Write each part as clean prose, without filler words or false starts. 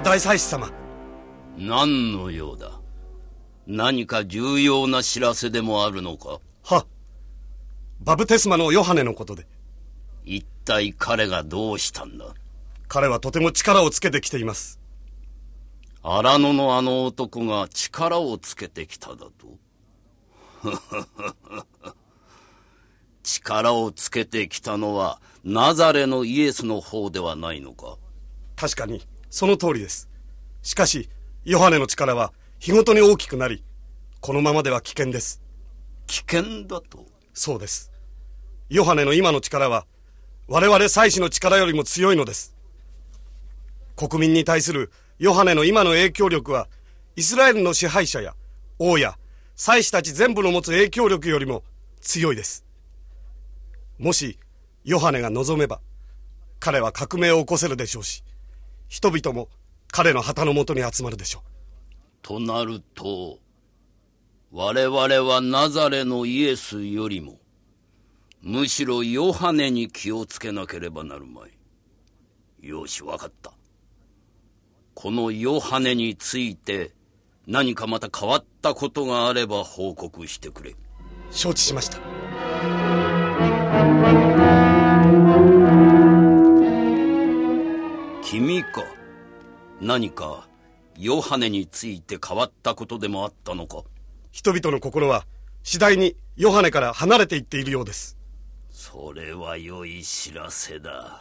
大祭司様。 何の用だ？何か重要な知らせでもあるのか？ は、バプテスマのヨハネのことで。 一体彼がどうしたんだ？ 彼はとても力をつけてきています。 荒野のあの男が力をつけてきただと？力をつけてきたのはナザレのイエスの方ではないのか？ 確かにその通りです。しかしヨハネの力は日ごとに大きくなり、このままでは危険です。 危険だと？ そうです。ヨハネの今の力は我々祭司の力よりも強いのです。国民に対するヨハネの今の影響力はイスラエルの支配者や王や祭司たち全部の持つ影響力よりも強いです。もしヨハネが望めば彼は革命を起こせるでしょうし、人々も彼の旗のもとに集まるでしょう。 となると我々はナザレのイエスよりもむしろヨハネに気をつけなければなるまい。よし、わかった。このヨハネについて何かまた変わったことがあれば報告してくれ。 承知しました。 君か。何かヨハネについて変わったことでもあったのか？ 人々の心は次第にヨハネから離れていっているようです。 それは良い知らせだ。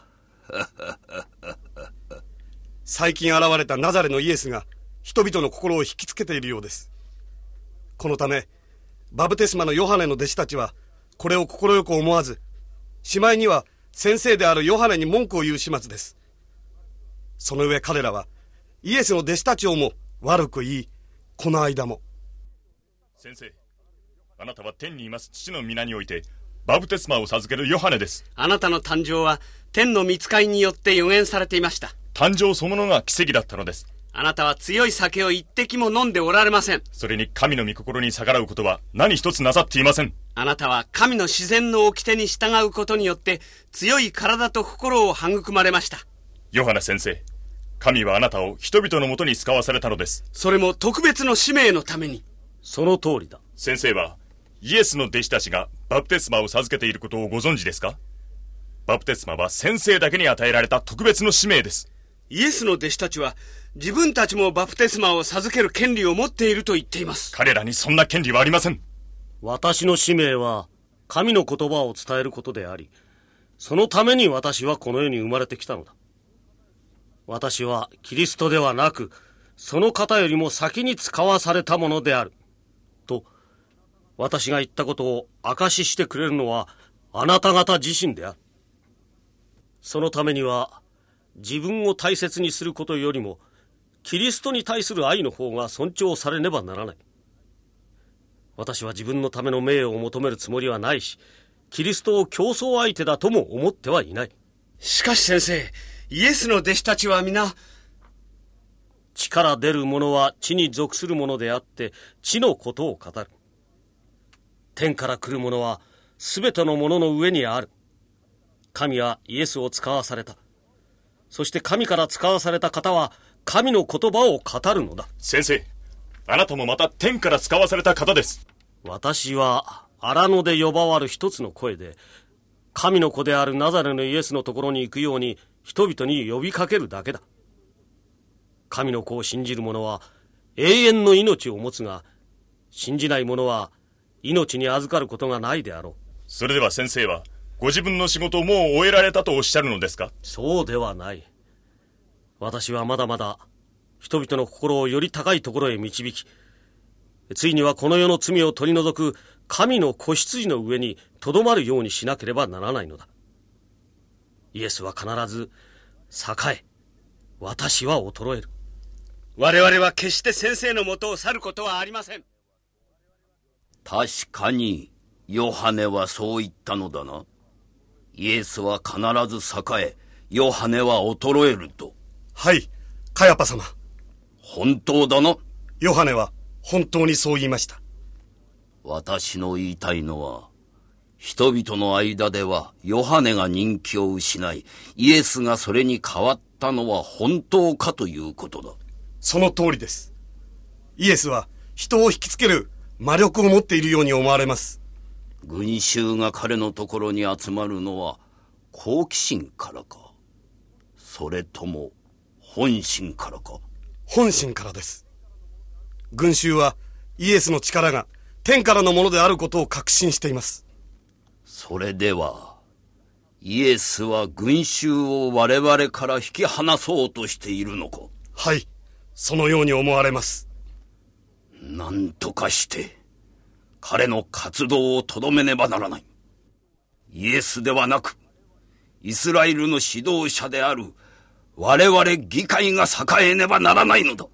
最近現れたナザレのイエスが人々の心を引きつけているようです。このためバプテスマのヨハネの弟子たちはこれを快く思わず、しまいには先生であるヨハネに文句を言う始末です。その上彼らはイエスの弟子たちをも悪く言い、この間も。 先生、あなたは天にいます父の皆においてバプテスマを授けるヨハネです。 あなたの誕生は天の御使いによって予言されていました。 誕生そのものが奇跡だったのです。 あなたは強い酒を一滴も飲んでおられません。 それに神の御心に逆らうことは何一つなさっていません。 あなたは神の自然の掟に従うことによって強い体と心を育まれました。 ヨハネ先生、神はあなたを人々のもとに使わされたのです。 それも特別の使命のために。 その通りだ。 先生はイエスの弟子たちがバプテスマを授けていることをご存知ですか？バプテスマは先生だけに与えられた特別の使命です。 イエスの弟子たちは自分たちもバプテスマを授ける権利を持っていると言っています。 彼らにそんな権利はありません。 私の使命は神の言葉を伝えることであり、そのために私はこの世に生まれてきたのだ。私はキリストではなく、その方よりも先に使わされたものであると、私が言ったことを証ししてくれるのはあなた方自身である。そのためには自分を大切にすることよりもキリストに対する愛の方が尊重されねばならない。私は自分のための名誉を求めるつもりはないし、キリストを競争相手だとも思ってはいない。 しかし先生、イエスの弟子たちは皆、 地から出る者は地に属するものであって地のことを語る。天から来る者はすべてのものの上にある。神はイエスを使わされた。そして神から使わされた方は神の言葉を語るのだ。 先生、あなたもまた天から使わされた方です。 私は荒野で呼ばわる一つの声で、神の子であるナザレのイエスのところに行くように人々に呼びかけるだけだ。神の子を信じる者は永遠の命を持つが、信じない者は命に預かることがないであろう。 それでは先生はご自分の仕事をもう終えられたとおっしゃるのですか？ そうではない。私はまだまだ人々の心をより高いところへ導き、ついにはこの世の罪を取り除く神の子羊の上にとどまるようにしなければならないのだ。イエスは必ず栄え、私は衰える。 我々は決して先生のもとを去ることはありません。 確かにヨハネはそう言ったのだな。イエスは必ず栄え、ヨハネは衰えると。 はい、カヤパ様。 本当だな。 ヨハネは本当にそう言いました。 私の言いたいのは、人々の間ではヨハネが人気を失い、イエスがそれに代わっったのは本当かということだ。 その通りです。イエスは人を引きつける魔力を持っているように思われます。 群衆が彼のところに集まるのは好奇心からか、それとも本心からか。 本心からです。群衆はイエスの力が天からのものであることを確信しています。 それではイエスは群衆を我々から引き離そうとしているのか。 はい、そのように思われます。 何とかして彼の活動をとどめねばならない。イエスではなくイスラエルの指導者である我々議会が栄えねばならないのだ。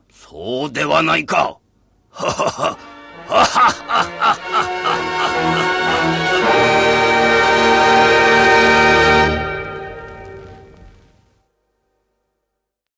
そうではないか。ははははははははは。